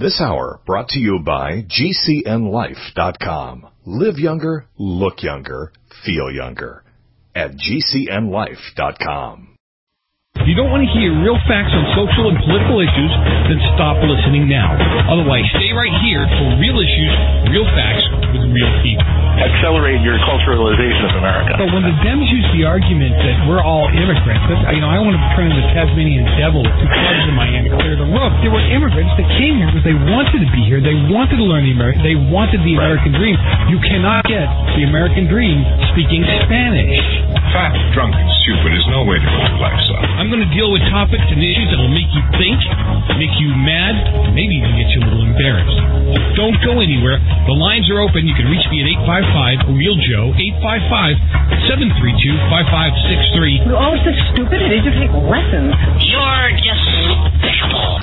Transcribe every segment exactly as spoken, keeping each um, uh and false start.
This hour brought to you by G C N life dot com. Live younger, look younger, feel younger. At G C N life dot com. If you don't want to hear real facts on social and political issues, then stop listening now. Otherwise, stay right here for real issues, real facts with real people. Accelerate your culturalization of America. But when the Dems use the argument that we're all immigrants, that, you know, I want to turn the Tasmanian devil to clubs in Miami, clear the roof. There were immigrants that came here because they wanted to be here. They wanted to learn the American. They wanted the American dream. You cannot get the American dream speaking Spanish. Fat, drunk, and stupid is no way to live life, son. I'm going to deal with topics and issues that will make you think, make you mad, and maybe even get you a little embarrassed. Don't go anywhere. The lines are open. You can reach me at eight five five, real Joe, eight five five, seven three two, five five six three. You're always so stupid. It is to take lessons. You're just despicable.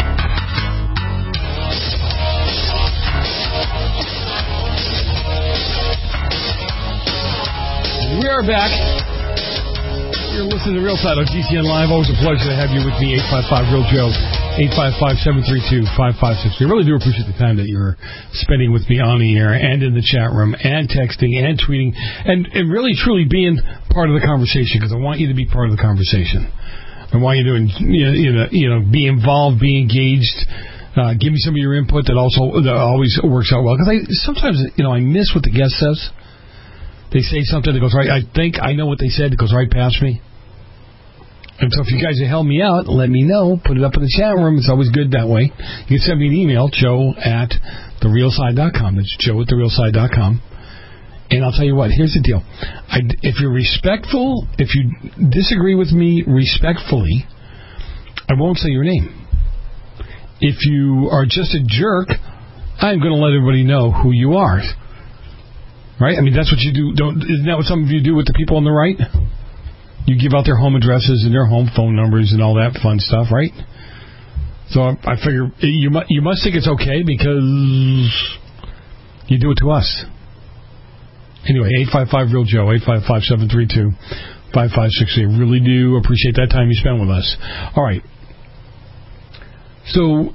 We are back. You're listening to Real Side on G C N Live. Always a pleasure to have you with me. eight five five, real Joe. eight five five, seven three two, five five six three. I really do appreciate the time that you're spending with me on the air and in the chat room and texting and tweeting and, and really truly being part of the conversation, because I want you to be part of the conversation. I want you to you know, you know be involved, be engaged. Uh, give me some of your input that also that always works out well. Because I sometimes you know I miss what the guest says. They say something that goes right. I think I know what they said. It goes right past me. And so if you guys will help me out, let me know. Put it up in the chat room. It's always good that way. You can send me an email, joe at the real side dot com. That's joe at the real side dot com. And I'll tell you what, here's the deal. I, if you're respectful, if you disagree with me respectfully, I won't say your name. If you are just a jerk, I'm going to let everybody know who you are. Right? I mean, that's what you do. Don't, isn't that what some of you do with the people on the right? You give out their home addresses and their home phone numbers and all that fun stuff, right? So I, I figure you, mu- you must think it's okay because you do it to us. Anyway, eight five five, real Joe, eight five five, seven three two, five five six three. Really do appreciate that time you spend with us. All right. So,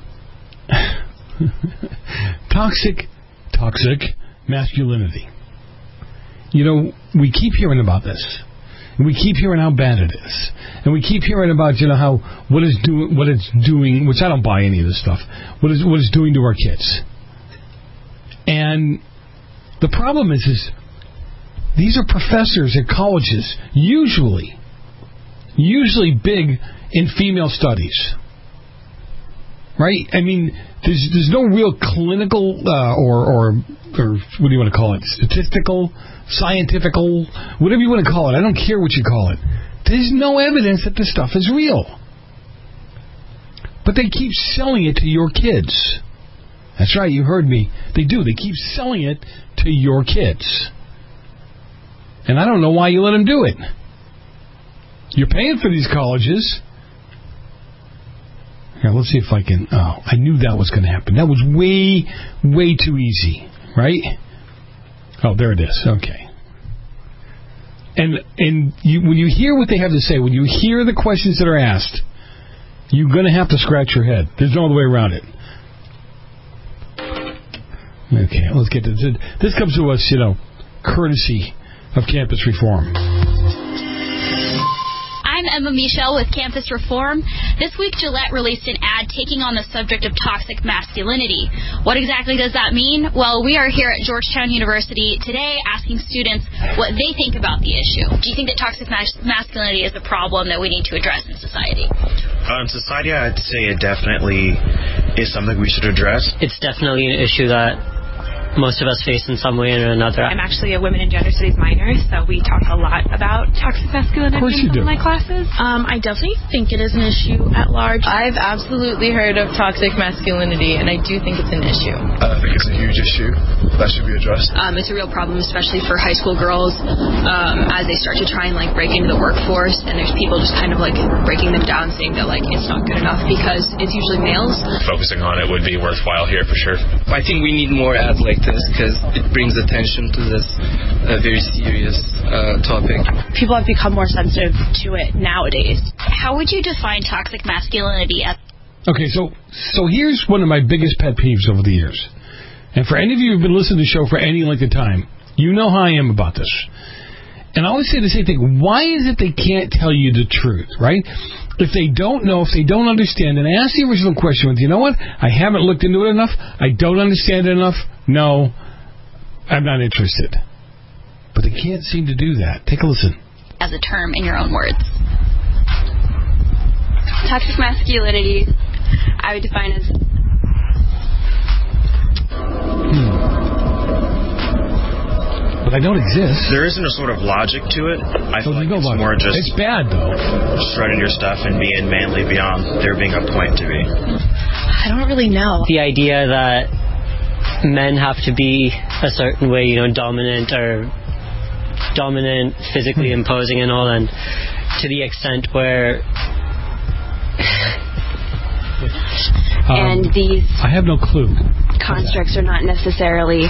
toxic, toxic masculinity. You know, we keep hearing about this. And we keep hearing how bad it is. And we keep hearing about, you know, how what it's doing, what it's doing, which I don't buy any of this stuff, what is what it's doing to our kids. And the problem is, is these are professors at colleges, usually, usually big in female studies. Right? I mean, there's there's no real clinical uh, or, or or what do you want to call it? Statistical, scientifical, whatever you want to call it. I don't care what you call it. There's no evidence that this stuff is real. But they keep selling it to your kids. That's right, you heard me. They do. They keep selling it to your kids. And I don't know why you let them do it. You're paying for these colleges. Here, let's see if I can... Oh, I knew that was going to happen. That was way, way too easy, right? Oh, there it is. Okay. And and you, when you hear what they have to say, when you hear the questions that are asked, you're going to have to scratch your head. There's no other way around it. Okay, let's get to this. This comes to us, you know, courtesy of Campus Reform. I'm Emma Michelle with Campus Reform. This week, Gillette released an ad taking on the subject of toxic masculinity. What exactly does that mean? Well, we are here at Georgetown University today asking students what they think about the issue. Do you think that toxic mas- masculinity is a problem that we need to address in society? Uh, in society, I'd say it definitely is something we should address. It's definitely an issue that most of us face in some way or another. I'm actually a women and gender studies minor, so we talk a lot about toxic masculinity in some of my classes. Um, I definitely think it is an issue at large. I've absolutely heard of toxic masculinity, and I do think it's an issue. I think it's a huge issue that should be addressed. Um, it's a real problem, especially for high school girls, um, as they start to try and like break into the workforce, and there's people just kind of like breaking them down, saying that like it's not good enough because it's usually males. Focusing on it would be worthwhile here for sure. I think we need more ads like this because it brings attention to this uh, very serious uh, topic. People have become more sensitive to it nowadays. How would you define toxic masculinity? Okay, so so here's one of my biggest pet peeves over the years. And for any of you who've been listening to the show for any length of time, you know how I am about this. And I always say the same thing. Why is it they can't tell you the truth, right? If they don't know, if they don't understand, and I ask the original question with, you know what? I haven't looked into it enough. I don't understand it enough. No, I'm not interested. But they can't seem to do that. Take a listen. As a term in your own words. Toxic masculinity, I would define as... Hmm. But I don't exist. There isn't a sort of logic to it. I so feel like it's more just... It's bad, though. Just running your stuff and being manly beyond there being a point to be. I don't really know. The idea that men have to be a certain way, you know, dominant or dominant, physically imposing and all, and to the extent where... and um, these I have no clue. constructs are not necessarily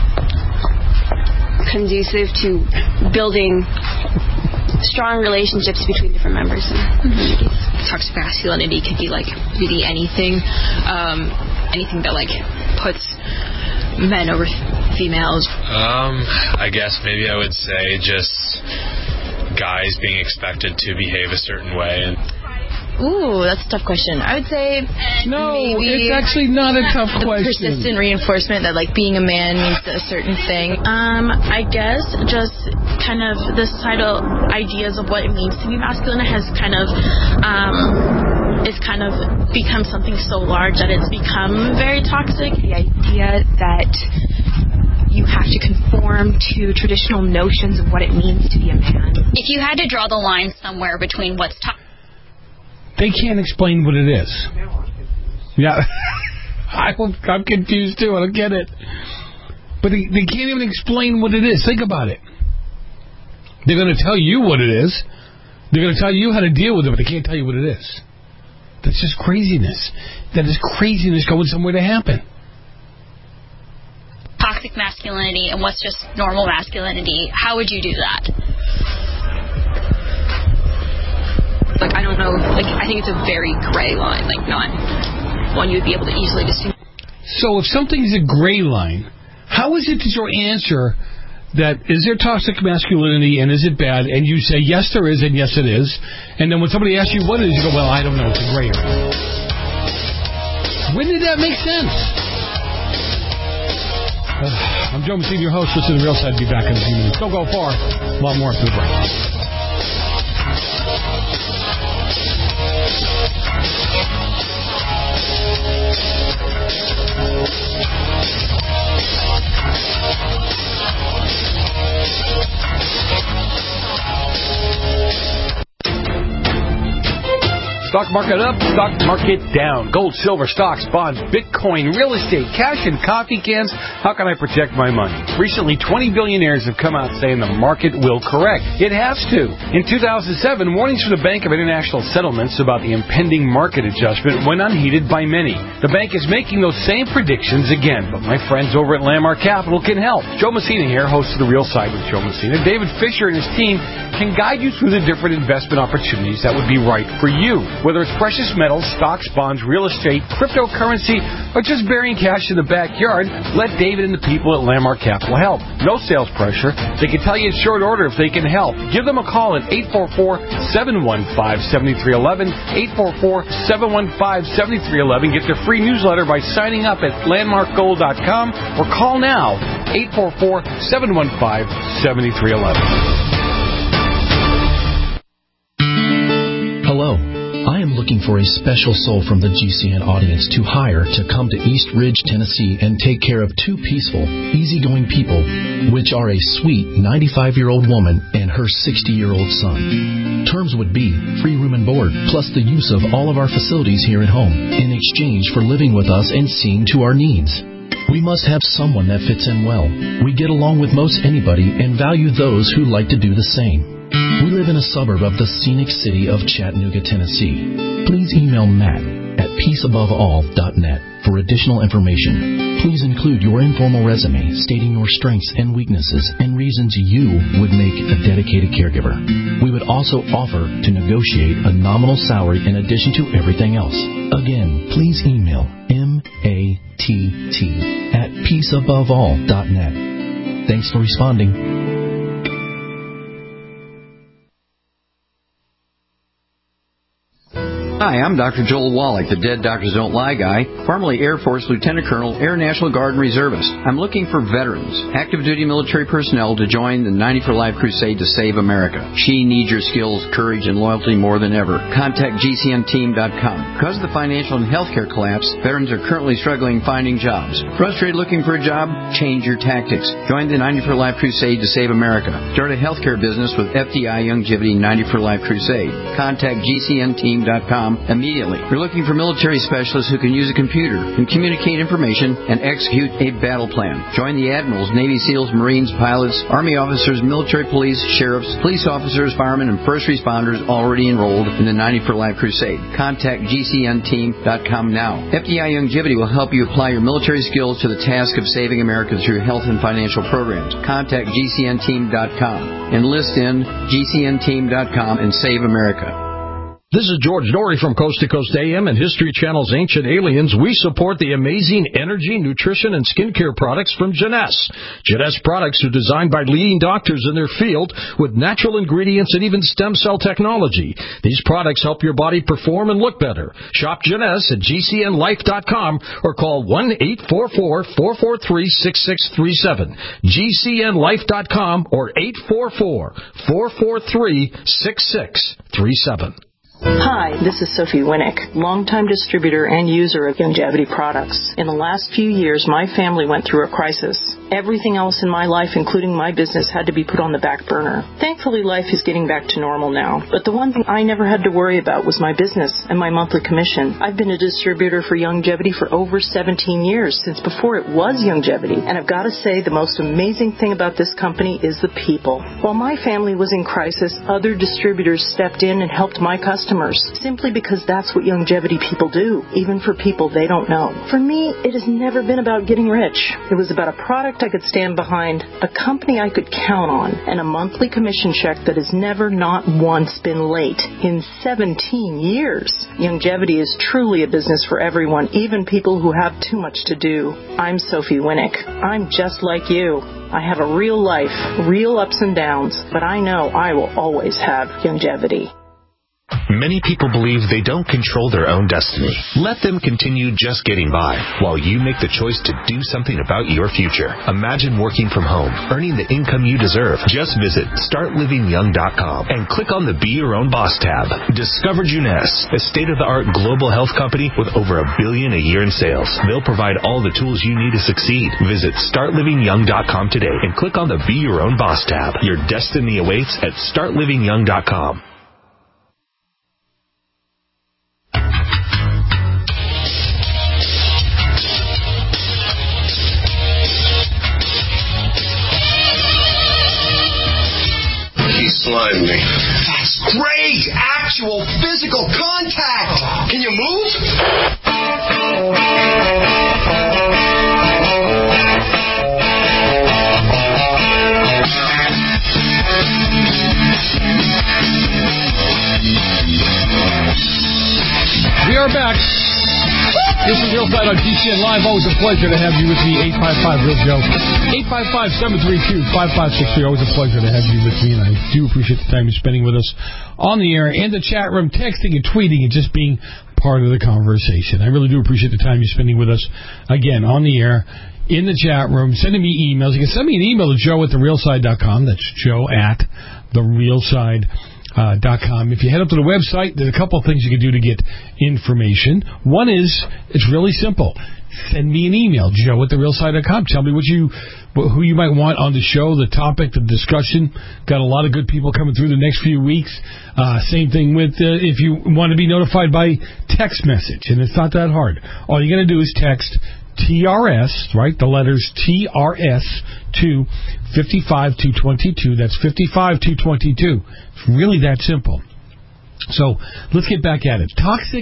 conducive to building strong relationships between different members and communities. Toxic masculinity could be like really anything, um, anything that like puts men over females. Um, I guess maybe I would say just guys being expected to behave a certain way. And Ooh, that's a tough question. I would say no, maybe it's actually not a tough the question. Persistent reinforcement that like being a man means a certain thing. Um, I guess just kind of the societal ideas of what it means to be masculine has kind of um, it's kind of become something so large that it's become very toxic. The idea that you have to conform to traditional notions of what it means to be a man. If you had to draw the line somewhere between what's toxic, they can't explain what it is. Yeah, I, I'm confused too. I don't get it. But they, they can't even explain what it is. Think about it. They're going to tell you what it is. They're going to tell you how to deal with it, but they can't tell you what it is. That's just craziness. That is craziness going somewhere to happen. Toxic masculinity and what's just normal masculinity. How would you do that? Like, I don't know, like, I think it's a very gray line, like, not one you would be able to easily distinguish. So if something's a gray line, how is it that your answer that is there toxic masculinity and is it bad, and you say, yes, there is, and yes, it is, and then when somebody asks you what it is, you go, well, I don't know, it's a gray area. When did that make sense? Uh, I'm Joe Messina, your host. Listen to The Real Side. Be back in a few minutes. Don't go far. A lot more after the break. Stock market up, stock market down. Gold, silver, stocks, bonds, Bitcoin, real estate, cash, and coffee cans. How can I protect my money? Recently, twenty billionaires have come out saying the market will correct. It has to. In two thousand seven, warnings from the Bank of International Settlements about the impending market adjustment went unheeded by many. The bank is making those same predictions again, but my friends over at Landmark Capital can help. Joe Messina here, host of The Real Side with Joe Messina. David Fisher and his team can guide you through the different investment opportunities that would be right for you. Whether it's precious metals, stocks, bonds, real estate, cryptocurrency, or just burying cash in the backyard, let David and the people at Landmark Capital help. No sales pressure. They can tell you in short order if they can help. Give them a call at eight four four, seven one five, seven three one one, eight four four, seven one five, seven three one one. Get their free newsletter by signing up at landmark gold dot com or call now, eight four four, seven one five, seven three one one. Hello. I am looking for a special soul from the G C N audience to hire to come to East Ridge, Tennessee and take care of two peaceful, easygoing people, which are a sweet ninety-five-year-old woman and her sixty-year-old son. Terms would be free room and board, plus the use of all of our facilities here at home, in exchange for living with us and seeing to our needs. We must have someone that fits in well. We get along with most anybody and value those who like to do the same. We live in a suburb of the scenic city of Chattanooga, Tennessee. Please email Matt at peace above all dot net. For additional information, please include your informal resume stating your strengths and weaknesses and reasons you would make a dedicated caregiver. We would also offer to negotiate a nominal salary in addition to everything else. Again, please email M A T T at peace above all dot net. Thanks for responding. Hi, I'm Doctor Joel Wallach, the Dead Doctors Don't Lie guy, formerly Air Force Lieutenant Colonel, Air National Guard Reservist. I'm looking for veterans, active duty military personnel to join the ninety for Life crusade to save America. She needs your skills, courage, and loyalty more than ever. Contact G C N team dot com. Because of the financial and healthcare collapse, veterans are currently struggling finding jobs. Frustrated looking for a job? Change your tactics. Join the ninety for Life crusade to save America. Start a healthcare business with F D I Youngevity ninety for Life crusade. Contact G C N team dot com immediately. You're looking for military specialists who can use a computer and communicate information and execute a battle plan. Join the admirals, Navy SEALs, Marines, pilots, Army officers, military police, sheriffs, police officers, firemen, and first responders already enrolled in the ninety for Life crusade. Contact G C N team dot com now. F D I Youngevity will help you apply your military skills to the task of saving America through health and financial programs. Contact G C N team dot com. Enlist in G C N team dot com and save America. This is George Norrie from Coast to Coast A M and History Channel's Ancient Aliens. We support the amazing energy, nutrition, and skincare products from Jeunesse. Jeunesse products are designed by leading doctors in their field with natural ingredients and even stem cell technology. These products help your body perform and look better. Shop Jeunesse at G C N life dot com or call one eight four four, four four three, six six three seven. G C N life dot com or eight four four, four four three, six six three seven. Hi, this is Sophie Winnick, longtime distributor and user of Youngevity products. In the last few years, my family went through a crisis. Everything else in my life, including my business, had to be put on the back burner. Thankfully, life is getting back to normal now. But the one thing I never had to worry about was my business and my monthly commission. I've been a distributor for Youngevity for over seventeen years, since before it was Youngevity. And I've got to say, the most amazing thing about this company is the people. While my family was in crisis, other distributors stepped in and helped my customers, simply because that's what Youngevity people do, even for people they don't know. For me, it has never been about getting rich. It was about a product I could stand behind, a company I could count on, and a monthly commission check that has never not once been late in seventeen years. Youngevity is truly a business for everyone, even people who have too much to do. I'm Sophie Winnick. I'm just like you. I have a real life, real ups and downs, but I know I will always have Youngevity. Many people believe they don't control their own destiny. Let them continue just getting by while you make the choice to do something about your future. Imagine working from home, earning the income you deserve. Just visit start living young dot com and click on the Be Your Own Boss tab. Discover Jeunesse, a state-of-the-art global health company with over a billion a year in sales. They'll provide all the tools you need to succeed. Visit start living young dot com today and click on the Be Your Own Boss tab. Your destiny awaits at start living young dot com. Slime me. That's great! Actual physical contact! Can you move? We are back. This is Real Side on G C N Live. Always a pleasure to have you with me. eight five five Real Joe. eight five five, seven three two, five five six three. Always a pleasure to have you with me, and I do appreciate the time you're spending with us on the air, in the chat room, texting and tweeting, and just being part of the conversation. I really do appreciate the time you're spending with us, again, on the air, in the chat room, sending me emails. You can send me an email to joe at the real side dot com. That's joe at the real side dot com. Uh, dot com. If you head up to the website, there's a couple of things you can do to get information. One is, it's really simple. Send me an email, joe at the real side dot com. Tell me what you, who you might want on the show, the topic, the discussion. Got a lot of good people coming through the next few weeks. Uh, same thing with uh, if you want to be notified by text message, and it's not that hard. All you got to do is text T R S, right? The letters T R S to five five two two two. That's five five two two two. It's really that simple. So let's get back at it. Toxic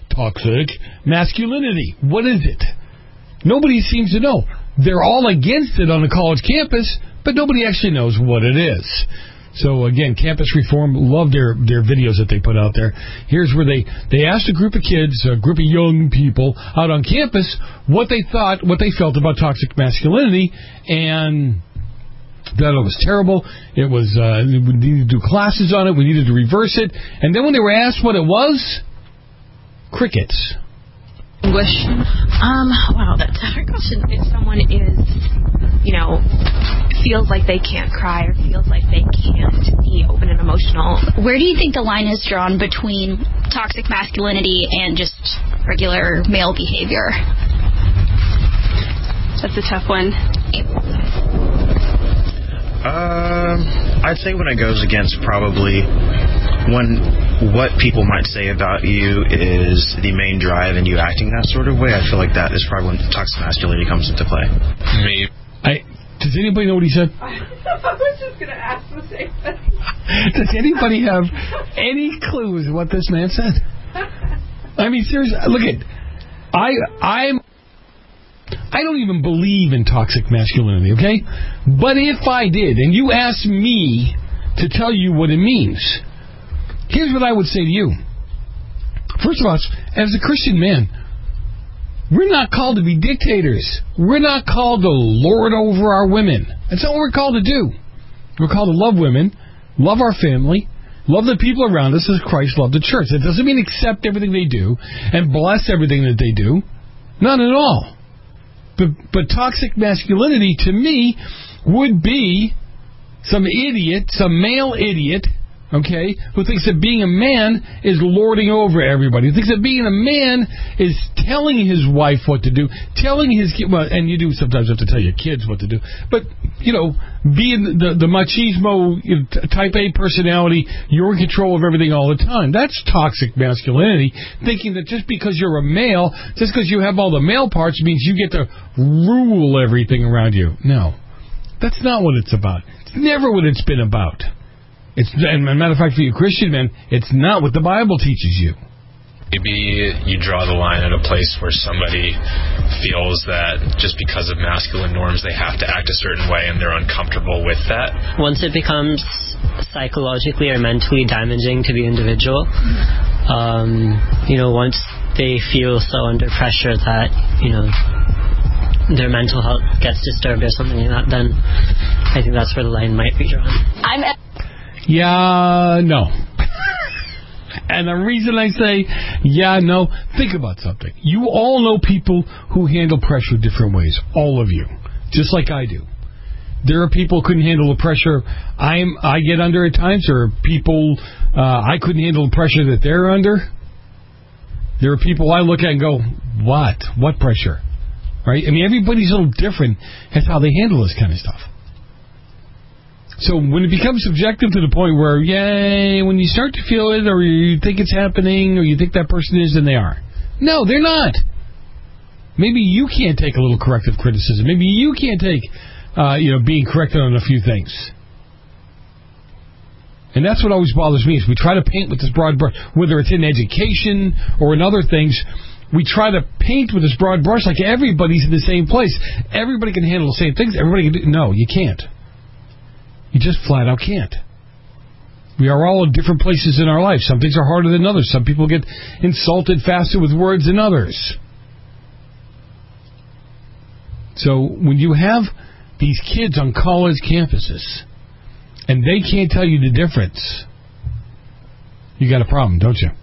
toxic masculinity? What is it? Nobody seems to know. They're all against it on the college campus, but nobody actually knows what it is. So, again, Campus Reform, love their, their videos that they put out there. Here's where they, they asked a group of kids, a group of young people out on campus, what they thought, what they felt about toxic masculinity, and that it was terrible. It was, uh, we needed to do classes on it. We needed to reverse it. And then when they were asked what it was, crickets. English. Um, wow, that's a hard question. If someone is, you know, feels like they can't cry or feels like they can't be open and emotional. Where do you think the line is drawn between toxic masculinity and just regular male behavior? That's a tough one. Um, I'd say when it goes against probably when what people might say about you is the main drive and you acting that sort of way, I feel like that is probably when toxic masculinity comes into play. Me. I, does anybody know what he said? I was just going to ask the same thing. Does anybody have any clues what this man said? I mean, seriously, look at, I, I'm, I don't even believe in toxic masculinity, okay? But if I did, and you asked me to tell you what it means, here's what I would say to you. First of all, as a Christian man, we're not called to be dictators. We're not called to lord over our women. That's not what we're called to do. We're called to love women, love our family, love the people around us as Christ loved the church. That doesn't mean accept everything they do and bless everything that they do. Not at all. But, but toxic masculinity, to me, would be some idiot, some male idiot, okay, who thinks that being a man is lording over everybody, who thinks that being a man is telling his wife what to do, telling his kids, well, and you do sometimes have to tell your kids what to do, but, you know, being the, the machismo you know, type A personality, you're in control of everything all the time. That's toxic masculinity, thinking that just because you're a male, just because you have all the male parts means you get to rule everything around you. No, that's not what it's about. It's never what it's been about. It's, and as a matter of fact, for you Christian men, it's not what the Bible teaches you. Maybe you draw the line at a place where somebody feels that just because of masculine norms they have to act a certain way and they're uncomfortable with that. Once it becomes psychologically or mentally damaging to the individual, um, you know, once they feel so under pressure that, you know, their mental health gets disturbed or something like that, then I think that's where the line might be drawn. I'm a- Yeah, no. And the reason I say, yeah, no, think about something. You all know people who handle pressure different ways. All of you. Just like I do. There are people who couldn't handle the pressure I'm, I get under at times. There are people uh, I couldn't handle the pressure that they're under. There are people I look at and go, what? What pressure? Right? I mean, everybody's a little different as how they handle this kind of stuff. So when it becomes subjective to the point where, yay, when you start to feel it or you think it's happening or you think that person is, then they are. No, they're not. Maybe you can't take a little corrective criticism. Maybe you can't take, uh, you know, being corrected on a few things. And that's what always bothers me is we try to paint with this broad brush, whether it's in education or in other things. We try to paint with this broad brush like everybody's in the same place. Everybody can handle the same things. Everybody can do. No, you can't. You just flat out can't. We are all in different places in our life. Some things are harder than others. Some people get insulted faster with words than others. So when you have these kids on college campuses and they can't tell you the difference, you got a problem, don't you?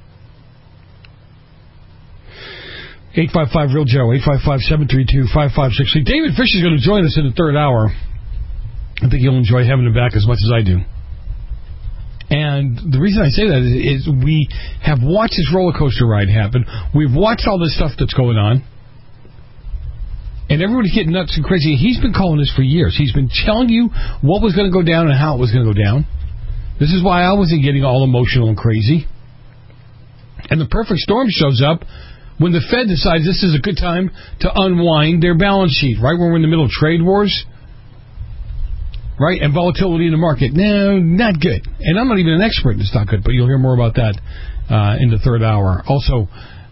eight five five real Joe, eight five five, seven three two, five five six three. David Fisher is going to join us in the third hour. I think you'll enjoy having him back as much as I do. And the reason I say that is, is we have watched this roller coaster ride happen. We've watched all this stuff that's going on. And everybody's getting nuts and crazy. He's been calling this for years. He's been telling you what was going to go down and how it was going to go down. This is why I wasn't getting all emotional and crazy. And the perfect storm shows up when the Fed decides this is a good time to unwind their balance sheet, right when we're in the middle of trade wars. Right? And volatility in the market. No, not good. And I'm not even an expert in the stock good, but you'll hear more about that uh, in the third hour. Also,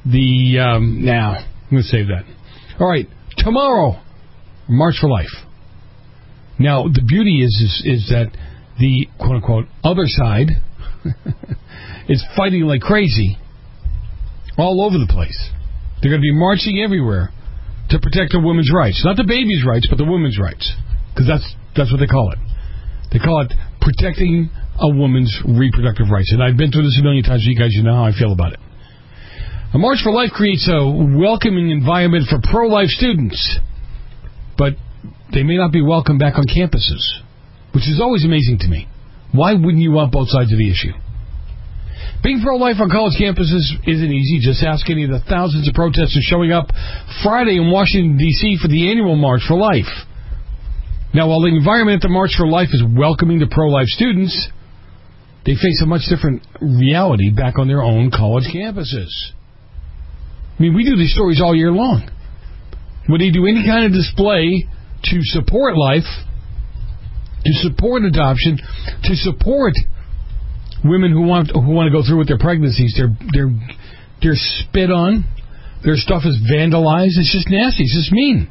The, um, now, I'm going to save that. All right, tomorrow, March for Life. Now, the beauty is, is, is that the, quote-unquote, other side is fighting like crazy all over the place. They're going to be marching everywhere to protect the women's rights. Not the baby's rights, but the women's rights. Because that's, that's what they call it. They call it protecting a woman's reproductive rights. And I've been through this a million times, so you guys you know how I feel about it. A March for Life creates a welcoming environment for pro-life students. But they may not be welcome back on campuses, which is always amazing to me. Why wouldn't you want both sides of the issue? Being pro-life on college campuses isn't easy. Just ask any of the thousands of protesters showing up Friday in Washington, D C for the annual March for Life. Now, while the environment at the March for Life is welcoming to pro-life students, they face a much different reality back on their own college campuses. I mean, we do these stories all year long. When they do any kind of display to support life, to support adoption, to support women who want who want to go through with their pregnancies, they're they're they're spit on, their stuff is vandalized. It's just nasty. It's just mean.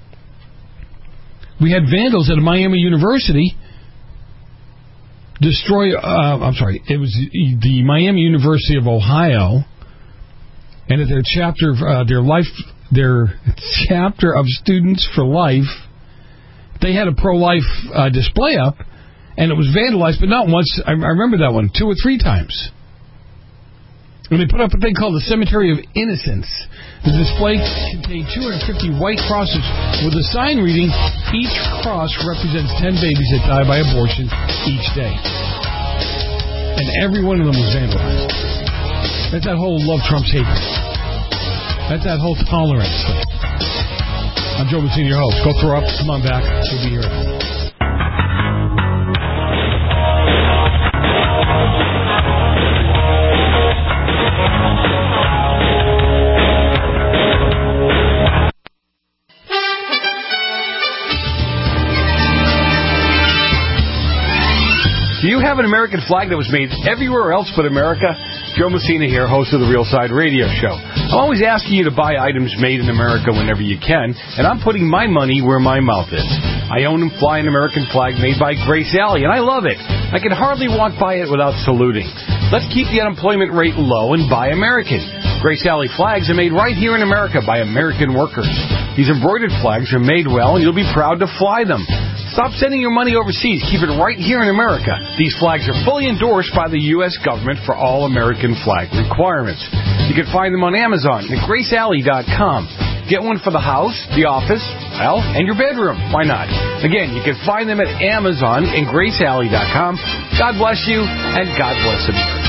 We had vandals at Miami University destroy. Uh, I'm sorry, it was the Miami University of Ohio, and at their chapter, uh, their life, their chapter of Students for Life, they had a pro-life uh, display up. And it was vandalized, but not once. I, I remember that one, two or three times. And they put up a thing called the Cemetery of Innocence. The display contained two hundred fifty white crosses with a sign reading, each cross represents ten babies that die by abortion each day. And every one of them was vandalized. That's that whole love trumps hate. That's that whole tolerance thing. I'm Joe Messina, your host. Go throw up. Come on back. We'll be here. Do you have an American flag that was made everywhere else but America? Joe Messina here, host of the Real Side Radio Show. I'm always asking you to buy items made in America whenever you can, and I'm putting my money where my mouth is. I own and fly an American flag made by Grace Alley, and I love it. I can hardly walk by it without saluting. Let's keep the unemployment rate low and buy American. Grace Alley flags are made right here in America by American workers. These embroidered flags are made well, and you'll be proud to fly them. Stop sending your money overseas. Keep it right here in America. These flags are fully endorsed by the U S government for all American flag requirements. You can find them on Amazon at grace alley dot com. Get one for the house, the office, well, and your bedroom. Why not? Again, you can find them at Amazon and grace alley dot com. God bless you, and God bless America.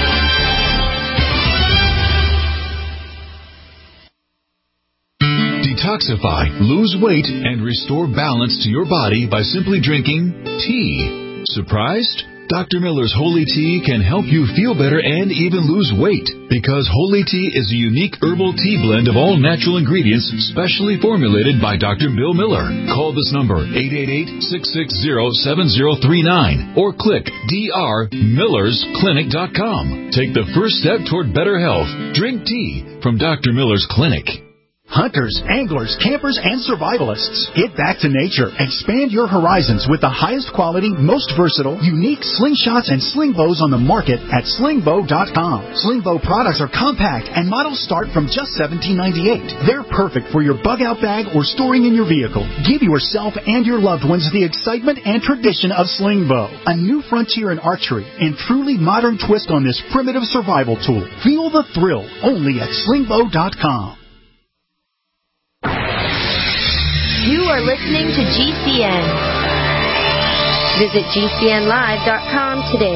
Detoxify, lose weight, and restore balance to your body by simply drinking tea. Surprised? Doctor Miller's Holy Tea can help you feel better and even lose weight, because Holy Tea is a unique herbal tea blend of all natural ingredients specially formulated by Doctor Bill Miller. Call this number, eight eight eight, six six zero, seven zero three nine, or click d r millers clinic dot com. Take the first step toward better health. Drink tea from Doctor Miller's Clinic. Hunters, anglers, campers, and survivalists. Get back to nature. Expand your horizons with the highest quality, most versatile, unique slingshots and sling bows on the market at sling bow dot com. Sling bow products are compact and models start from just seventeen ninety-eight. They're perfect for your bug-out bag or storing in your vehicle. Give yourself and your loved ones the excitement and tradition of sling bow. A new frontier in archery and truly modern twist on this primitive survival tool. Feel the thrill only at sling bow dot com. You are listening to G C N. Visit G C N live dot com today.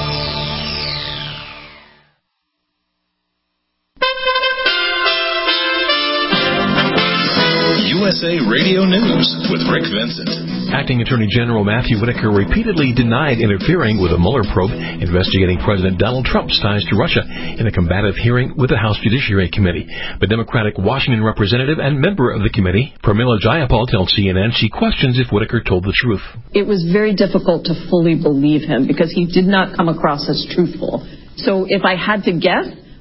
U S A Radio News with Rick Vincent. Acting Attorney General Matthew Whitaker repeatedly denied interfering with a Mueller probe investigating President Donald Trump's ties to Russia in a combative hearing with the House Judiciary Committee. But Democratic Washington representative and member of the committee, Pramila Jayapal, tells C N N she questions if Whitaker told the truth. It was very difficult to fully believe him because he did not come across as truthful. So if I had to guess,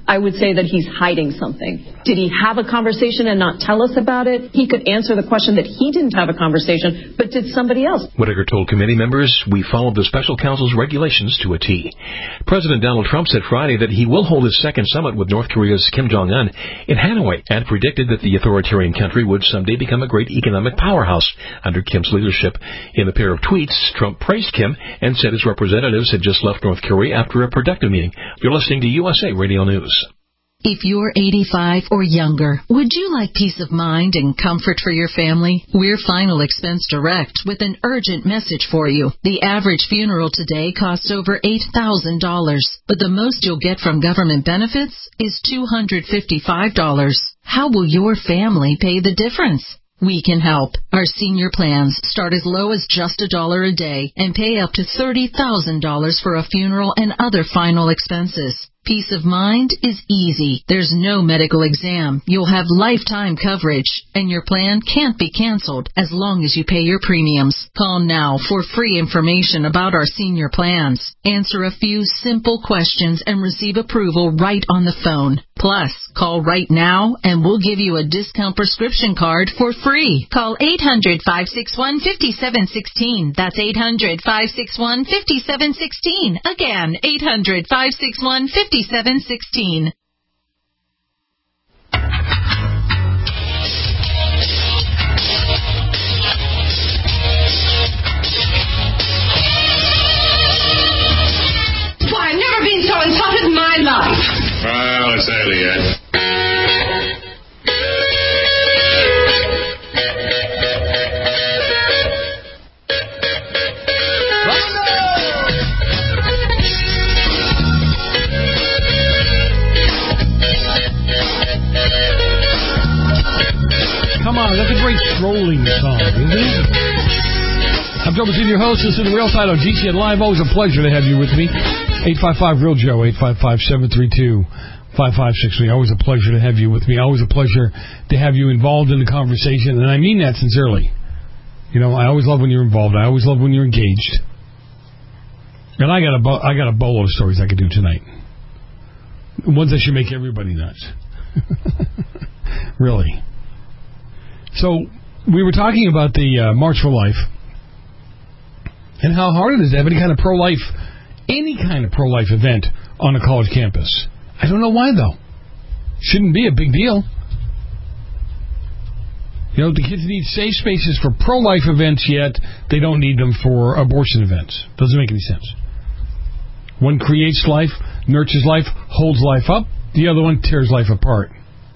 I would say that he's hiding something. Did he have a conversation and not tell us about it? He could answer the question that he didn't have a conversation, but did somebody else? Whitaker told committee members, we followed the special counsel's regulations to a T. President Donald Trump said Friday that he will hold his second summit with North Korea's Kim Jong-un in Hanoi and predicted that the authoritarian country would someday become a great economic powerhouse under Kim's leadership. In a pair of tweets, Trump praised Kim and said his representatives had just left North Korea after a productive meeting. You're listening to U S A Radio News. If you're eighty-five or younger, would you like peace of mind and comfort for your family? We're Final Expense Direct with an urgent message for you. The average funeral today costs over eight thousand dollars, but the most you'll get from government benefits is two hundred fifty-five dollars. How will your family pay the difference? We can help. Our senior plans start as low as just a dollar a day and pay up to thirty thousand dollars for a funeral and other final expenses. Peace of mind is easy. There's no medical exam. You'll have lifetime coverage, and your plan can't be canceled as long as you pay your premiums. Call now for free information about our senior plans. Answer a few simple questions and receive approval right on the phone. Plus, call right now and we'll give you a discount prescription card for free. Call eight hundred, five six one, five seven one six. That's eight hundred, five six one, five seven one six. Again, eight hundred, five six one, five seven one six. Why, I've never been so insulted in my life. Well, it's early yet. Come on, that's a great strolling song, isn't it? I'm Joe Messina, your host. This is The Real Side on G C N Live. Always a pleasure to have you with me. eight five five, real Joe, eight five five, seven three two, five five six three. Always a pleasure to have you with me. Always a pleasure to have you involved in the conversation, and I mean that sincerely. You know, I always love when you're involved. I always love when you're engaged. And I got a, bo- I got a bowl of stories I could do tonight. Ones that should make everybody nuts. Really. So, we were talking about the uh, March for Life and how hard it is to have any kind of pro-life, any kind of pro-life event on a college campus. I don't know why, though. Shouldn't be a big deal. You know, the kids need safe spaces for pro-life events, yet they don't need them for abortion events. Doesn't make any sense. One creates life, nurtures life, holds life up. The other one tears life apart.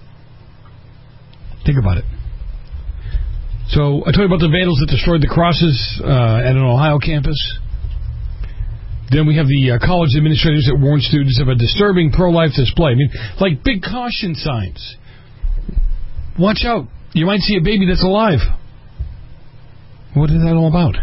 Think about it. So, I told you about the vandals that destroyed the crosses uh, at an Ohio campus. Then we have the uh, college administrators that warn students of a disturbing pro-life display. I mean, like big caution signs. Watch out. You might see a baby that's alive. What is that all about?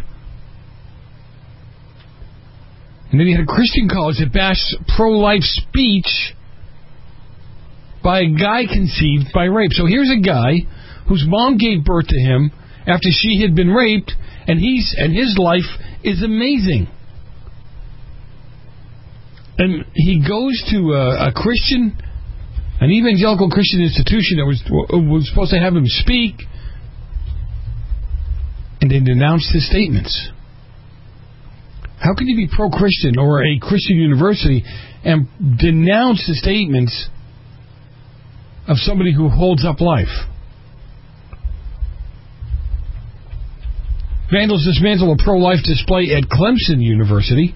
And then you had a Christian college that bashed pro-life speech by a guy conceived by rape. So here's a guy whose mom gave birth to him after she had been raped, and he's and his life is amazing. And he goes to a, a Christian, an evangelical Christian institution that was was supposed to have him speak, and they denounced his statements. How can you be pro-Christian or a Christian university and denounce the statements of somebody who holds up life? Vandals dismantle a pro-life display at Clemson University.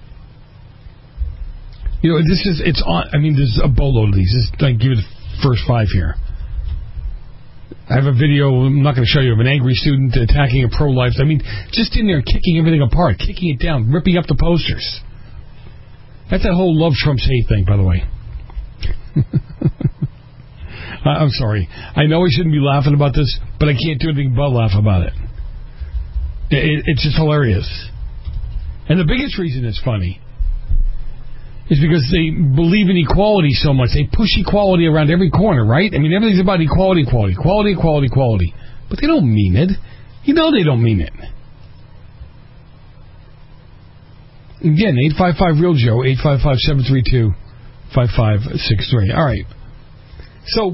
You know, this is, it's on, I mean, there's a boatload of these. This, I give you the first five here. I have a video, I'm not going to show you, of an angry student attacking a pro-life. I mean, just in there kicking everything apart, kicking it down, ripping up the posters. That's that whole love Trump's hate thing, by the way. I'm sorry. I know I shouldn't be laughing about this, but I can't do anything but laugh about it. It, it's just hilarious. And the biggest reason it's funny is because they believe in equality so much. They push equality around every corner, right? I mean, everything's about equality, equality, equality, equality, equality. But they don't mean it. You know they don't mean it. Again, eight five five, real Joe, eight five five, seven three two, five five six three. All right. So,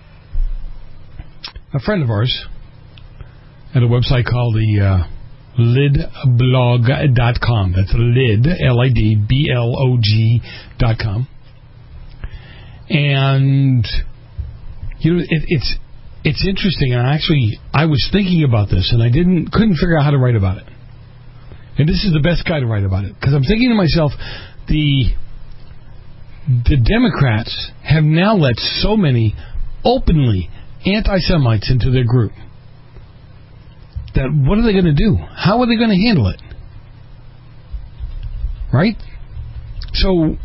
a friend of ours at a website called the uh, lid blog dot com. That's lid, L I D B L O G dot com. And, you know, it, it's it's interesting. And actually, I was thinking about this, and I didn't couldn't figure out how to write about it. And this is the best guy to write about it. Because I'm thinking to myself, the the Democrats have now let so many openly anti-Semites into their group that what are they going to do? How are they going to handle it? Right? So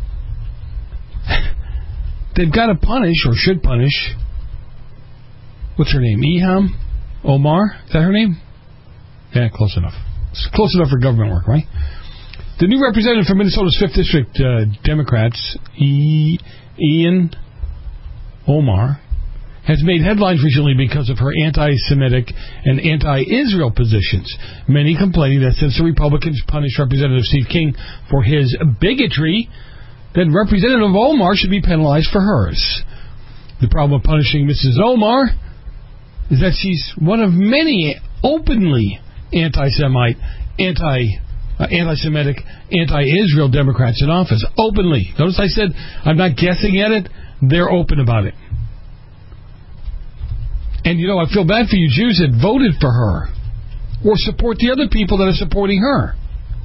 they've got to punish, or should punish, what's her name? Ilhan Omar? Is that her name? Yeah, close enough. It's close enough for government work, right? The new representative from Minnesota's fifth District uh, Democrats, e- Ilhan Omar, has made headlines recently because of her anti-Semitic and anti-Israel positions. Many complaining that since the Republicans punished Representative Steve King for his bigotry, then Representative Omar should be penalized for hers. The problem with punishing Missus Omar is that she's one of many openly anti-Semite, anti Uh, anti-Semitic, anti-Israel Democrats in office, openly. Notice I said I'm not guessing at it. They're open about it. And, you know, I feel bad for you Jews that voted for her or support the other people that are supporting her.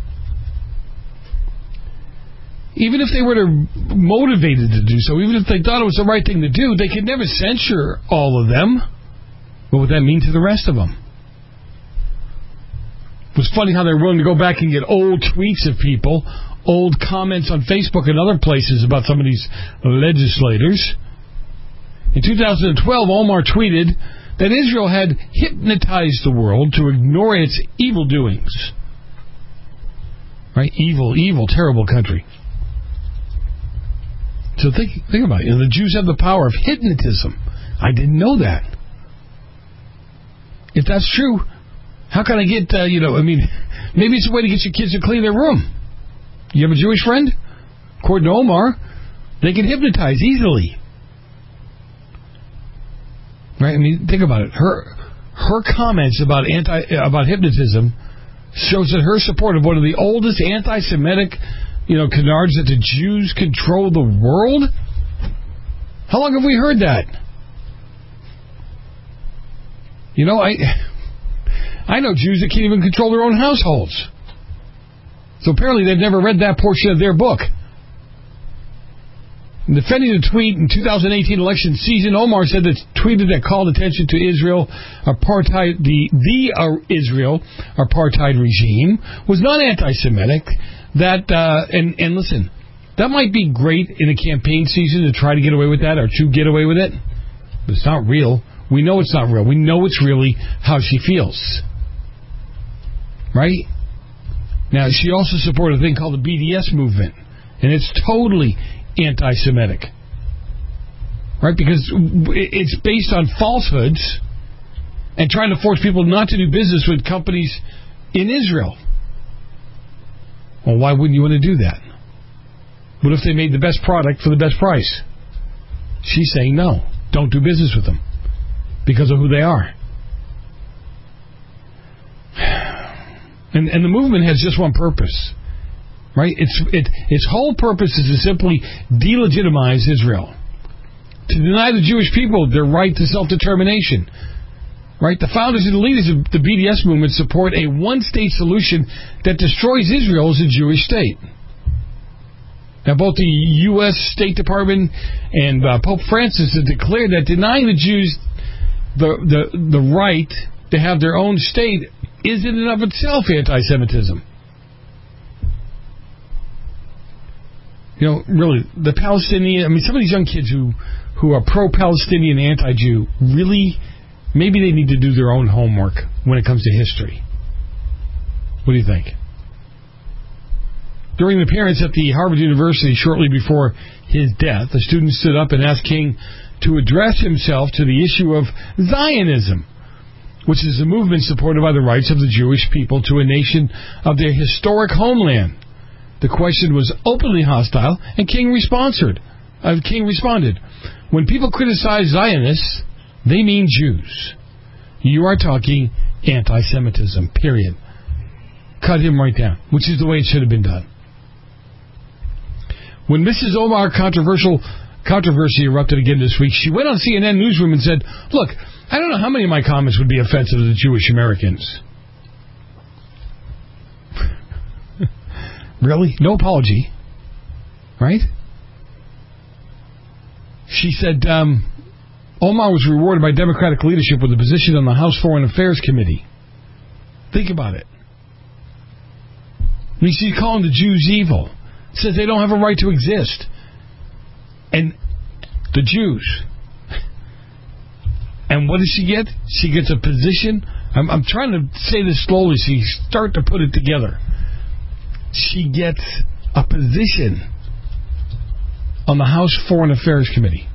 Even if they were motivated to do so, even if they thought it was the right thing to do, they could never censure all of them. What would that mean to the rest of them? It was funny how they were willing to go back and get old tweets of people, old comments on Facebook and other places about some of these legislators. In two thousand twelve, Omar tweeted that Israel had hypnotized the world to ignore its evil doings. Right? Evil, evil, terrible country. So think, think about it. You know, the Jews have the power of hypnotism. I didn't know that. If that's true, how can I get, uh, you know, I mean, maybe it's a way to get your kids to clean their room. You have a Jewish friend? According to Omar, they can hypnotize easily. Right? I mean, think about it. Her her comments about anti about hypnotism shows that her support of one of the oldest anti-Semitic, you know, canards that the Jews control the world. How long have we heard that? You know, I I know Jews that can't even control their own households. So apparently they've never read that portion of their book. In defending the tweet in two thousand eighteen election season, Omar said that tweeted that called attention to Israel apartheid, the the uh, Israel apartheid regime was not anti-Semitic. That uh, and and listen, that might be great in a campaign season to try to get away with that or to get away with it, but it's not real. We know it's not real. We know it's really how she feels, right? Now she also supported a thing called the B D S movement, and it's totally anti-Semitic, right? Because it's based on falsehoods and trying to force people not to do business with companies in Israel. Well, why wouldn't you want to do that? What if they made the best product for the best price? She's saying no, don't do business with them because of who they are. And, and the movement has just one purpose. Right? Its it, its whole purpose is to simply delegitimize Israel, to deny the Jewish people their right to self-determination. Right? The founders and the leaders of the B D S movement support a one-state solution that destroys Israel as a Jewish state. Now, both the U S State Department and uh, Pope Francis have declared that denying the Jews the, the the right to have their own state is in and of itself anti-Semitism. You know, really, the Palestinian, I mean, some of these young kids who, who are pro-Palestinian, anti-Jew, really, maybe they need to do their own homework when it comes to history. What do you think? During an appearance at the Harvard University shortly before his death, a student stood up and asked King to address himself to the issue of Zionism, which is a movement supported by the rights of the Jewish people to a nation of their historic homeland. The question was openly hostile, and King responded. Uh, King responded, when people criticize Zionists, they mean Jews. You are talking anti-Semitism, period. Cut him right down, which is the way it should have been done. When Missus Omar controversial controversy erupted again this week, she went on C N N Newsroom and said, look, I don't know how many of my comments would be offensive to the Jewish Americans. Really? No apology. Right? She said, um, Omar was rewarded by Democratic leadership with a position on the House Foreign Affairs Committee. Think about it. I mean, she's calling the Jews evil. Says they don't have a right to exist. And the Jews. And what does she get? She gets a position. I'm, I'm trying to say this slowly so you start to put it together. She gets a position on the House Foreign Affairs Committee.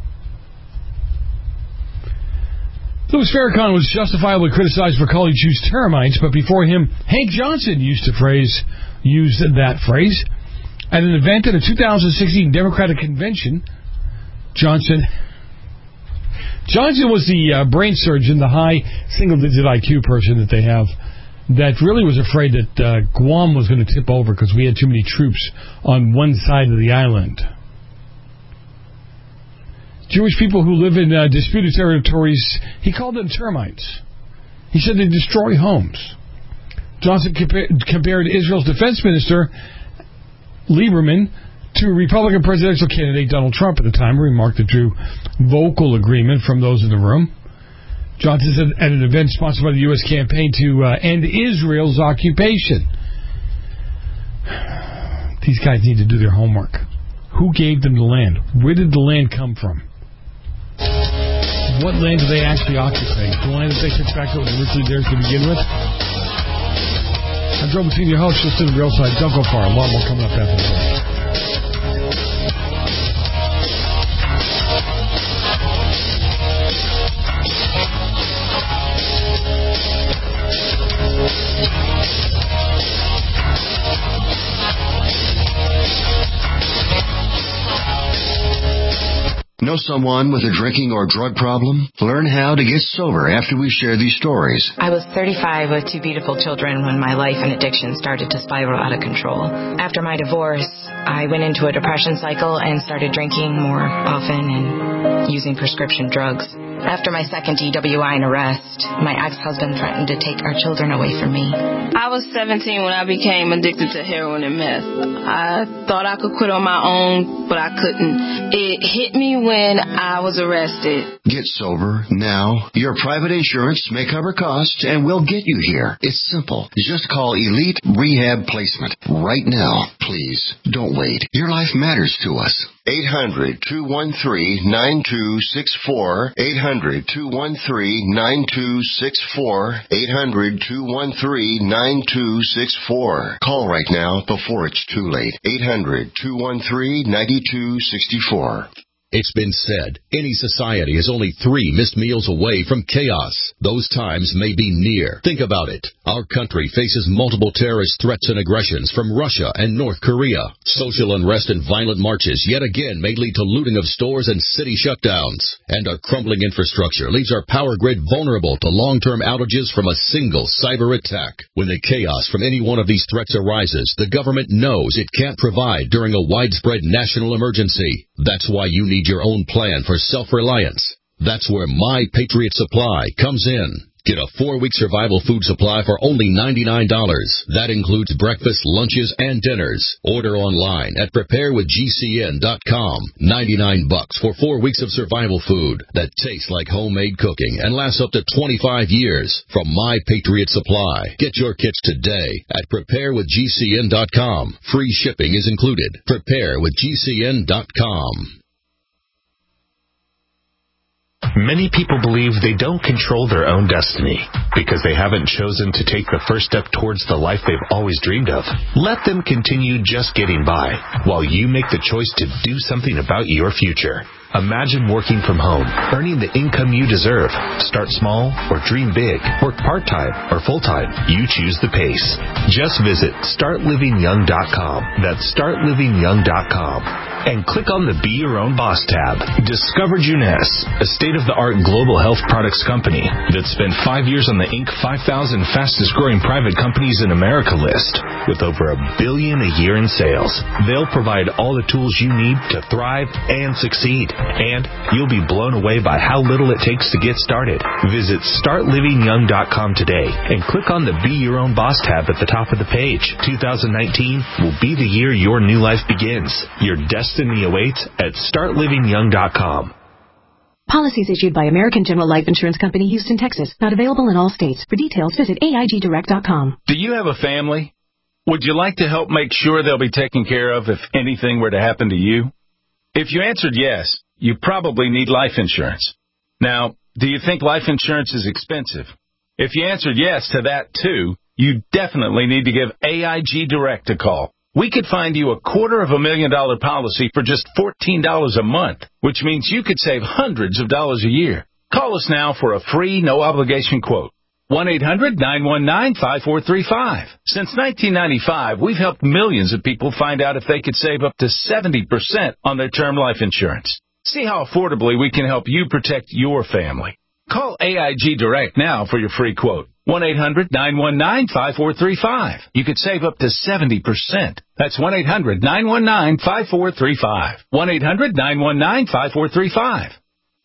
Louis Farrakhan was justifiably criticized for calling Jews termites, but before him, Hank Johnson used the phrase, used that phrase. At an event at a two thousand sixteen Democratic convention, Johnson Johnson was the uh, brain surgeon, the high single-digit I Q person that they have, that really was afraid that uh, Guam was going to tip over because we had too many troops on one side of the island. Jewish people who live in uh, disputed territories, he called them termites. He said they destroy homes. Johnson compa- compared Israel's defense minister, Lieberman, to Republican presidential candidate Donald Trump at the time, where he remarked that drew vocal agreement from those in the room. Johnson said at an event sponsored by the U S campaign to uh, end Israel's occupation. These guys need to do their homework. Who gave them the land? Where did the land come from? What land do they actually occupy? The land that they took back that was originally theirs to begin with? I'm Joe Messina, your host. Listen to the Real Side. Don't go far. A lot more coming up after the break. Know someone with a drinking or drug problem? Learn how to get sober after we share these stories. I was thirty-five with two beautiful children when my life and addiction started to spiral out of control. After my divorce, I went into a depression cycle and started drinking more often and using prescription drugs. After my second D W I and arrest, my ex-husband threatened to take our children away from me. I was seventeen when I became addicted to heroin and meth. I thought I could quit on my own, but I couldn't. It hit me when I was arrested. Get sober now. Your private insurance may cover costs and we'll get you here. It's simple. Just call Elite Rehab Placement right now. Please, don't wait. Your life matters to us. eight hundred, two one three, nine two six four. eight hundred, two one three, nine two six four. eight hundred, two one three, nine two six four. Call right now before it's too late. eight hundred, two one three, nine two six four. It's been said, any society is only three missed meals away from chaos. Those times may be near. Think about it. Our country faces multiple terrorist threats and aggressions from Russia and North Korea. Social unrest and violent marches yet again may lead to looting of stores and city shutdowns. And our crumbling infrastructure leaves our power grid vulnerable to long-term outages from a single cyber attack. When the chaos from any one of these threats arises, the government knows it can't provide during a widespread national emergency. That's why you need your own plan for self-reliance. That's where My Patriot Supply comes in. Get a four-week survival food supply for only ninety-nine dollars. That includes breakfast, lunches, and dinners. Order online at prepare with G C N dot com. ninety-nine bucks for four weeks of survival food that tastes like homemade cooking and lasts up to twenty-five years from My Patriot Supply. Get your kits today at prepare with G C N dot com. Free shipping is included. prepare with G C N dot com. Many people believe they don't control their own destiny because they haven't chosen to take the first step towards the life they've always dreamed of. Let them continue just getting by while you make the choice to do something about your future. Imagine working from home, earning the income you deserve. Start small or dream big. Work part-time or full-time. You choose the pace. Just visit start living young dot com. That's start living young dot com. and click on the Be Your Own Boss tab. Discover Juness, a state-of-the-art global health products company that spent five years on the Inc five thousand fastest-growing private companies in America list with over a billion a year in sales. They'll provide all the tools you need to thrive and succeed. And you'll be blown away by how little it takes to get started. Visit start living young dot com today and click on the Be Your Own Boss tab at the top of the page. two thousand nineteen will be the year your new life begins. Your destiny awaits at start living young dot com. Policies issued by American General Life Insurance Company, Houston, Texas. Not available in all states. For details, visit A I G direct dot com. Do you have a family? Would you like to help make sure they'll be taken care of if anything were to happen to you? If you answered yes, you probably need life insurance. Now, do you think life insurance is expensive? If you answered yes to that, too, you definitely need to give A I G Direct a call. We could find you a quarter of a million dollar policy for just fourteen dollars a month, which means you could save hundreds of dollars a year. Call us now for a free, no-obligation quote. one eight hundred nine one nine five four three five. Since nineteen ninety-five, we've helped millions of people find out if they could save up to seventy percent on their term life insurance. See how affordably we can help you protect your family. Call A I G Direct now for your free quote. one eight hundred nine one nine five four three five. You could save up to seventy percent. That's one eight hundred nine one nine five four three five. one eight hundred nine one nine five four three five.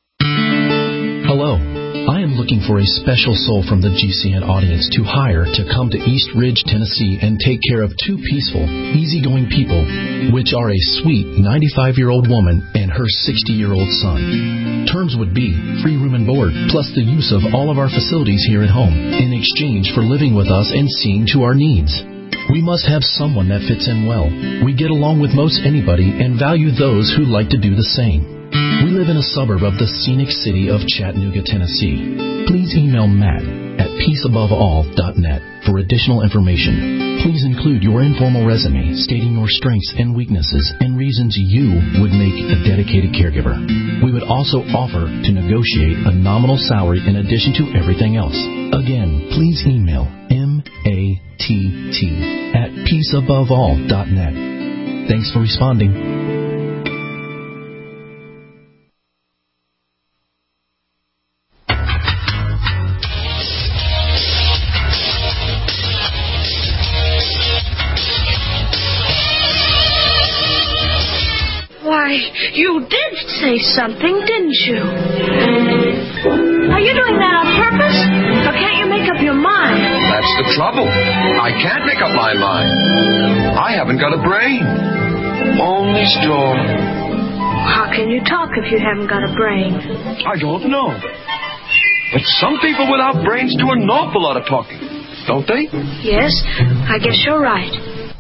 Hello. I am looking for a special soul from the G C N audience to hire to come to East Ridge, Tennessee and take care of two peaceful, easygoing people, which are a sweet ninety-five-year-old woman and her sixty-year-old son. Terms would be free room and board, plus the use of all of our facilities here at home, in exchange for living with us and seeing to our needs. We must have someone that fits in well. We get along with most anybody and value those who like to do the same. We live in a suburb of the scenic city of Chattanooga, Tennessee. Please email Matt at peace above all dot net for additional information. Please include your informal resume stating your strengths and weaknesses and reasons you would make a dedicated caregiver. We would also offer to negotiate a nominal salary in addition to everything else. Again, please email M A T T at peace above all dot net. Thanks for responding. You did say something, didn't you? Are you doing that on purpose? Or can't you make up your mind? That's the trouble. I can't make up my mind. I haven't got a brain. Only straw. How can you talk if you haven't got a brain? I don't know. But some people without brains do an awful lot of talking, don't they? Yes, I guess you're right.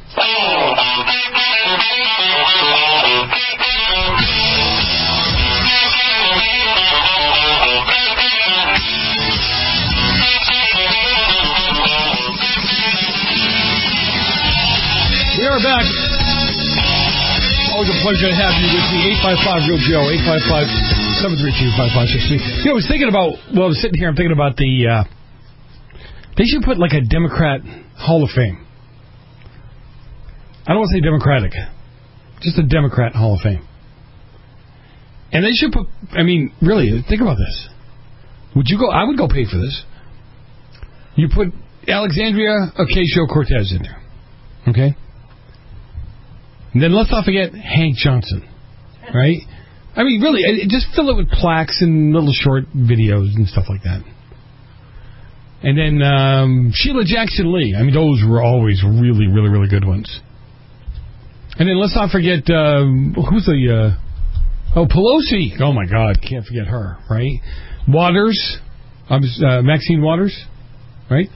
We are back. Always a pleasure to have you with me. eight five five real Joe. eight five five seven three two five five six three. You know, I was thinking about, well, I was sitting here, I'm thinking about the, uh, they should put like a Democrat Hall of Fame. I don't want to say Democratic. Just a Democrat Hall of Fame. And they should put, I mean, really, think about this. Would you go, I would go pay for this. You put Alexandria Ocasio-Cortez in there. Okay? And then let's not forget Hank Johnson, right? I mean, really, just fill it with plaques and little short videos and stuff like that. And then um, Sheila Jackson Lee. I mean, those were always really, really, really good ones. And then let's not forget, uh, who's the, uh, oh, Pelosi. Oh, my God, can't forget her, right? Waters, um, uh, Maxine Waters, right?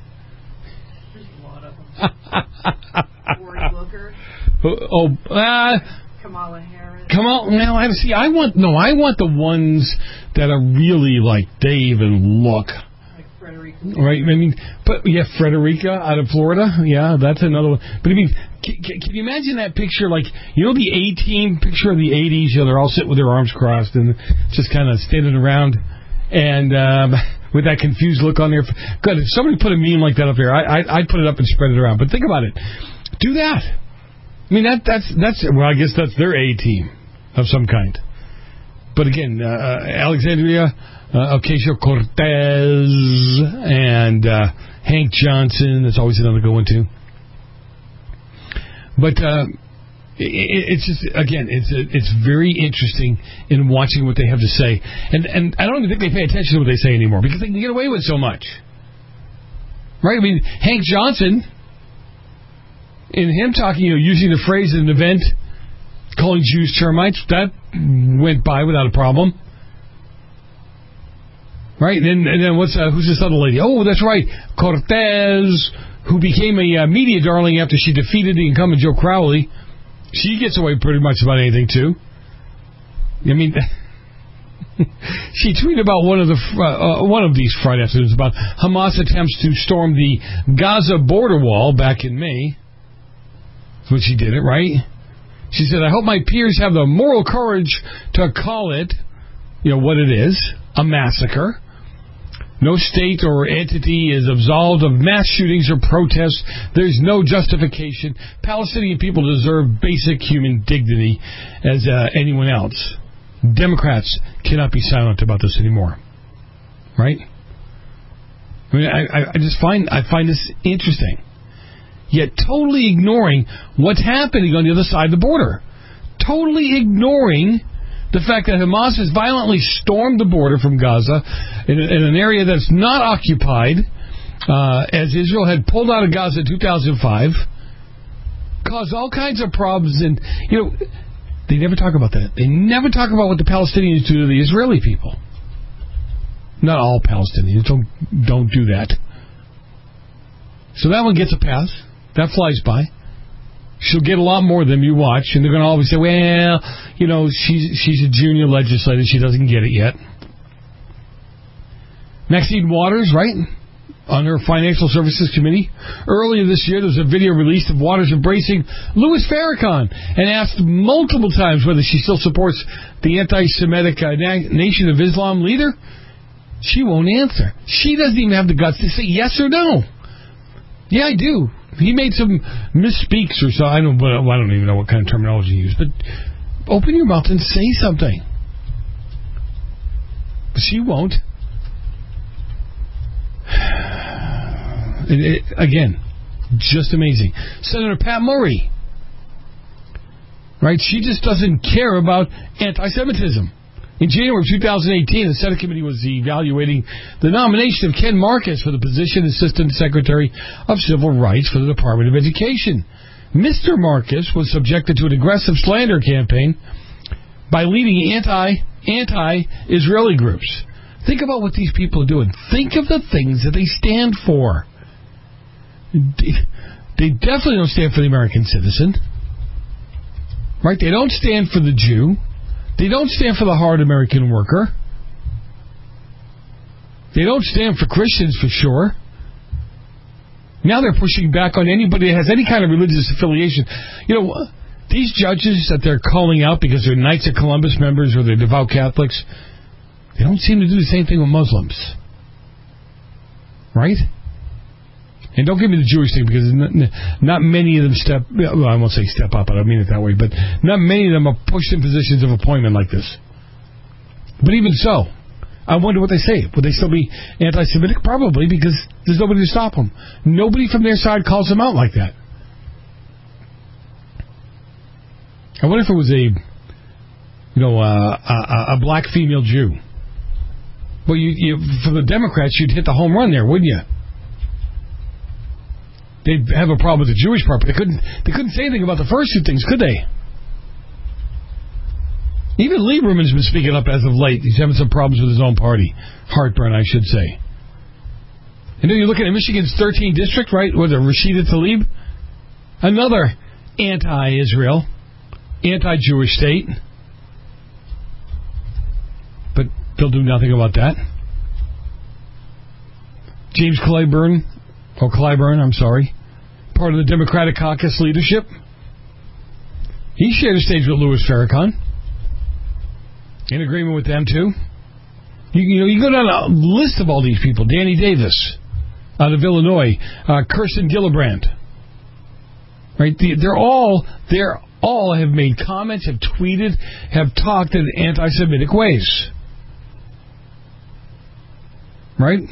Oh, uh, Kamala Harris. Come on, now I see. I want no. I want the ones that are really like they even look. Like Frederica. Right. I mean, but yeah, Frederica out of Florida. Yeah, that's another one. But I mean, can, can you imagine that picture? Like, you know, the A-Team picture of the eighties. You know, they're all sitting with their arms crossed and just kind of standing around, and um, with that confused look on their. God, if somebody put a meme like that up there, I, I, I'd put it up and spread it around. But think about it. Do that. I mean, that that's that's well, I guess that's their A team. of some kind. But again, uh, Alexandria uh, Ocasio-Cortez and uh, Hank Johnson, that's always another good one, too. But uh, it, it's just, again, it's it's very interesting in watching what they have to say. And, and I don't even think they pay attention to what they say anymore because they can get away with so much. Right? I mean, Hank Johnson, in him talking, you know, using the phrase at an event, calling Jews termites, that went by without a problem. Right? And then, and then what's uh, who's this other lady? Oh, that's right, Cortez, who became a uh, media darling after she defeated the incumbent Joe Crowley. She gets away pretty much about anything, too. I mean, she tweeted about one of the uh, one of these Friday afternoons about Hamas attempts to storm the Gaza border wall back in May. That's what she did it, right? She said, I hope my peers have the moral courage to call it, you know, what it is, a massacre. No state or entity is absolved of mass shootings or protests. There's no justification. Palestinian people deserve basic human dignity as uh, anyone else. Democrats cannot be silent about this anymore. Right? I mean, I, I just find I find this interesting. Yet totally ignoring what's happening on the other side of the border. Totally ignoring the fact that Hamas has violently stormed the border from Gaza in, in an area that's not occupied, uh, as Israel had pulled out of Gaza in two thousand five, caused all kinds of problems. And, you know, they never talk about that. They never talk about what the Palestinians do to the Israeli people. Not all Palestinians. Don't, don't do that. So that one gets a pass. That flies by. She'll get a lot more than you watch, and they're going to always say, well, you know, she's she's a junior legislator. She doesn't get it yet. Maxine Waters, right, on her Financial Services Committee. Earlier this year, there was a video released of Waters embracing Louis Farrakhan and asked multiple times whether she still supports the anti-Semitic uh, Nation of Islam leader. She won't answer. She doesn't even have the guts to say yes or no. Yeah, I do. He made some misspeaks or so. I don't. I don't even know what kind of terminology he used. But open your mouth and say something. But she won't. It, it, again, just amazing. Senator Pat Murray, right? She just doesn't care about anti-Semitism. In January of two thousand eighteen, the Senate committee was evaluating the nomination of Ken Marcus for the position of Assistant Secretary of Civil Rights for the Department of Education. Mister Marcus was subjected to an aggressive slander campaign by leading anti, anti-Israeli groups. Think about what these people are doing. Think of the things that they stand for. They definitely don't stand for the American citizen. Right? They don't stand for the Jew. They don't stand for the hard American worker. They don't stand for Christians, for sure. Now they're pushing back on anybody that has any kind of religious affiliation. You know, these judges that they're calling out because they're Knights of Columbus members or they're devout Catholics, they don't seem to do the same thing with Muslims. Right? And don't give me the Jewish thing, because not, not many of them step, well, I won't say step up, I don't mean it that way, but not many of them are pushed in positions of appointment like this. But even so, I wonder what they say. Would they still be anti-Semitic? Probably, because there's nobody to stop them. Nobody from their side calls them out like that. I wonder if it was a, you know, uh, a, a black female Jew. Well, you, you, for the Democrats, you'd hit the home run there, wouldn't you? They'd have a problem with the Jewish part, but they couldn't they couldn't say anything about the first two things, could they? Even Lieberman's been speaking up as of late. He's having some problems with his own party. Heartburn, I should say. And then you're looking at Michigan's thirteenth district, right? With Rashida Tlaib. Another anti-Israel, anti-Jewish state. But they'll do nothing about that. James Clyburn, or Clyburn, I'm sorry, part of the Democratic caucus leadership. He shared a stage with Louis Farrakhan. In agreement with them, too. You, you know, you go down a list of all these people. Danny Davis out of Illinois. Uh, Kirsten Gillibrand. Right? They're all, they're all have made comments, have tweeted, have talked in anti-Semitic ways. Right?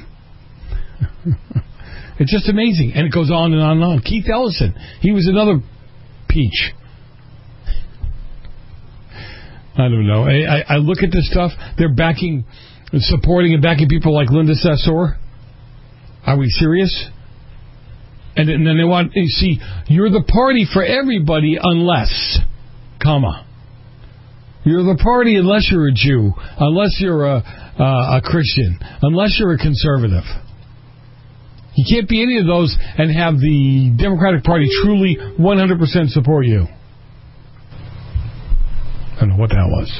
It's just amazing. And it goes on and on and on. Keith Ellison, he was another peach. I don't know. I, I look at this stuff. They're backing, supporting and backing people like Linda Sarsour. Are we serious? And then they want, you see, you're the party for everybody unless, comma. You're the party unless you're a Jew, unless you're a, uh, a Christian, unless you're a conservative. You can't be any of those and have the Democratic Party truly one hundred percent support you. I don't know what that was.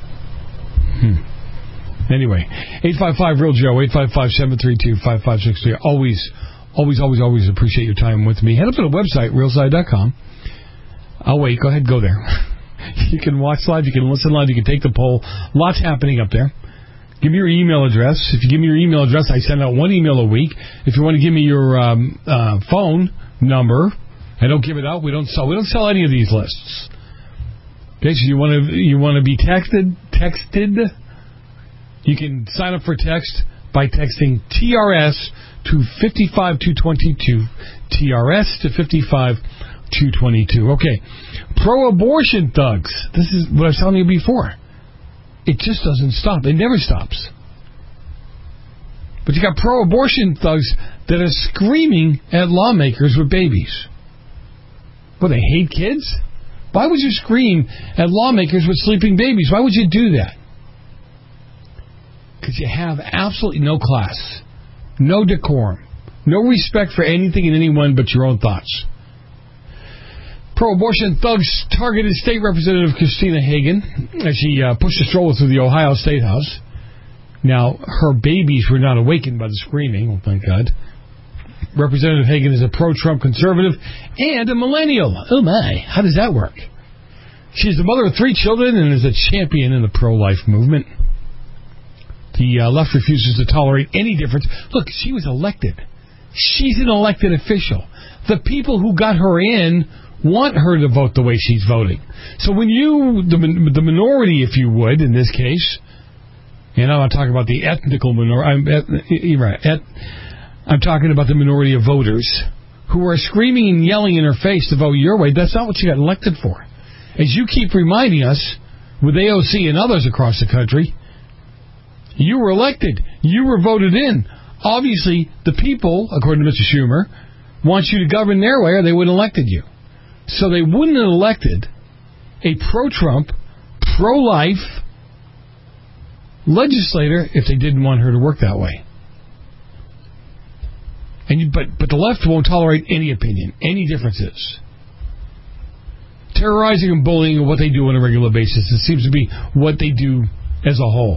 Hmm. Anyway, eight five five real Joe, eight five five, seven three two, five five six three. Always, always, always, always appreciate your time with me. Head up to the website, real side dot com. I'll wait. Go ahead, go there. You can watch live, you can listen live, you can take the poll. Lots happening up there. Give me your email address. If you give me your email address, I send out one email a week. If you want to give me your um, uh, phone number, I don't give it out. We don't sell. We don't sell any of these lists. Okay, so you want to you want to be texted? Texted? You can sign up for text by texting T R S to five five two two two. T R S to five five two two two. Okay, pro-abortion thugs. This is what I was telling you before. It just doesn't stop. It never stops. But you got pro-abortion thugs that are screaming at lawmakers with babies. What, they hate kids? Why would you scream at lawmakers with sleeping babies? Why would you do that? Because you have absolutely no class, no decorum, no respect for anything and anyone but your own thoughts. Pro-abortion thugs targeted State Representative Christina Hagan as she uh, pushed a stroller through the Ohio State House. Now, her babies were not awakened by the screaming, oh, thank God. Representative Hagan is a pro-Trump conservative and a millennial. Oh, my. How does that work? She's the mother of three children and is a champion in the pro-life movement. The uh, left refuses to tolerate any difference. Look, she was elected. She's an elected official. The people who got her in want her to vote the way she's voting. So when you, the, the minority, if you would, in this case, and I'm not talking about the ethnical minority, I'm, et, right, et, I'm talking about the minority of voters who are screaming and yelling in her face to vote your way. That's not what you got elected for. As you keep reminding us, with A O C and others across the country, you were elected. You were voted in. Obviously, the people, according to Mister Schumer, want you to govern their way or they wouldn't have elected you. So they wouldn't have elected a pro-Trump, pro-life legislator if they didn't want her to work that way. And you, but but the left won't tolerate any opinion, any differences. Terrorizing and bullying are what they do on a regular basis. It seems to be what they do as a whole.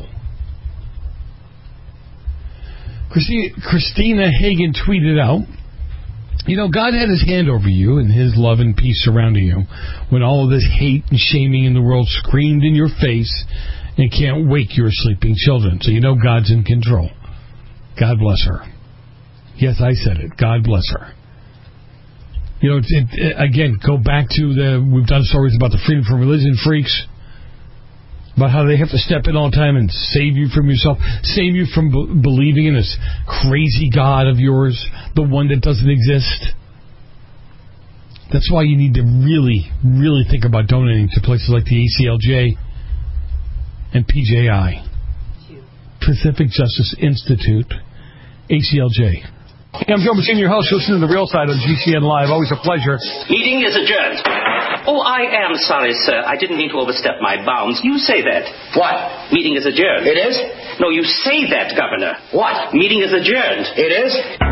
Christina, Christina Hagan tweeted out, you know, God had his hand over you and his love and peace surrounding you when all of this hate and shaming in the world screamed in your face and can't wake your sleeping children. So you know God's in control. God bless her. Yes, I said it. God bless her. You know, it, it, again, go back to the, we've done stories about the freedom from religion freaks, about how they have to step in all the time and save you from yourself, save you from b- believing in this crazy God of yours, the one that doesn't exist. That's why you need to really, really think about donating to places like the A C L J and P J I, Pacific Justice Institute, A C L J. Hey, I'm Joe Messina, your host. Listening to The Real Side on G C N Live. Always a pleasure. Meeting is adjourned. Oh, I am sorry, sir. I didn't mean to overstep my bounds. You say that. What? Meeting is adjourned. It is? No, you say that, Governor. What? Meeting is adjourned. It is?